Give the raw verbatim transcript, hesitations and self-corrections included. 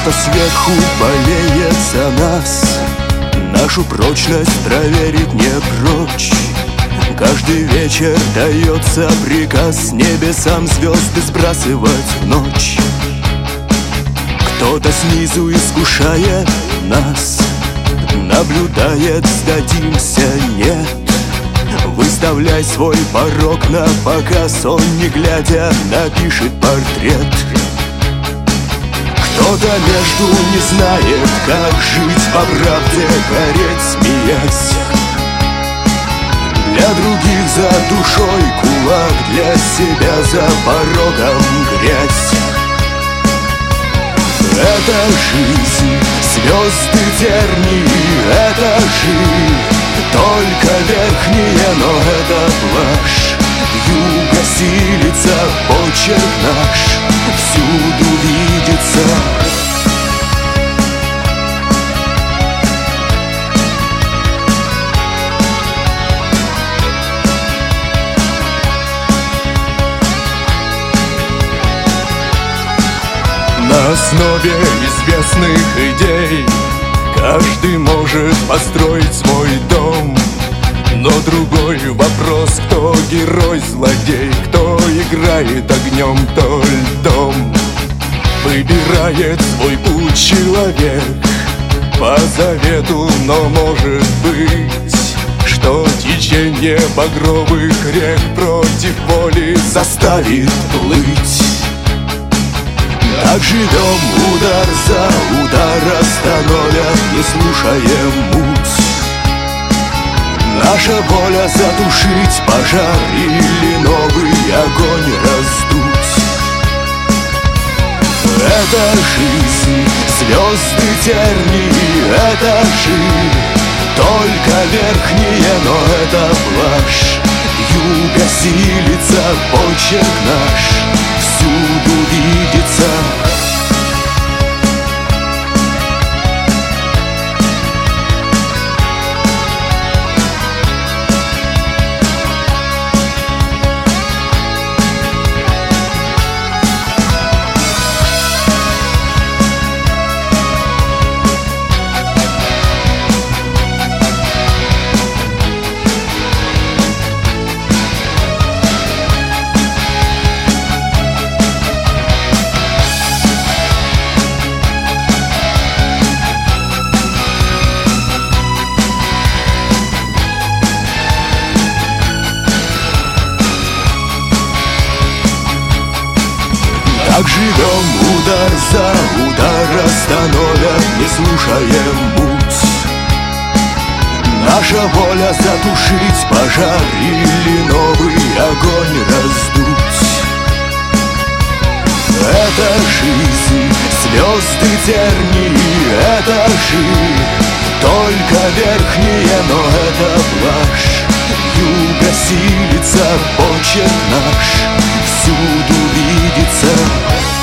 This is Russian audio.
Кто-то сверху болеет за нас, нашу прочность проверить не прочь. Каждый вечер дается приказ небесам звезды сбрасывать в ночь. Кто-то снизу искушает нас, наблюдает, сдадимся, нет. Выставляй свой порог на показ, он, не глядя, напишет портрет. Кто-то между не знает, как жить по правде, гореть, смеясь. Для других за душой кулак, для себя за порогом грязь. Это жизнь, звезды, тернии, это жизнь. Только верхние, но это блажь. Вьюга силится, почерк наш всюду видится. На основе известных идей каждый может построить свой дом. Но другой вопрос, кто герой, злодей, кто играет огнем, кто льдом. Выбирает свой путь человек по завету, но может быть, что течение багровых рек против воли заставит плыть. Так живем удар за удар, остановят, не слушая муть. Наша воля затушить пожар или новый огонь раздуть. Это жизнь, звезды, тернии, это жизнь. Только верхние, но это блажь. Вьюга силится, почерк наш всюду видится. Так живем удар за удар, остановят, не слушая муть. Наша воля затушить пожар или новый огонь раздуть. Это жизнь, звезды, тернии, это жизнь. Только верхние, но это блажь. Вьюга силится, почерк наш всюду видится.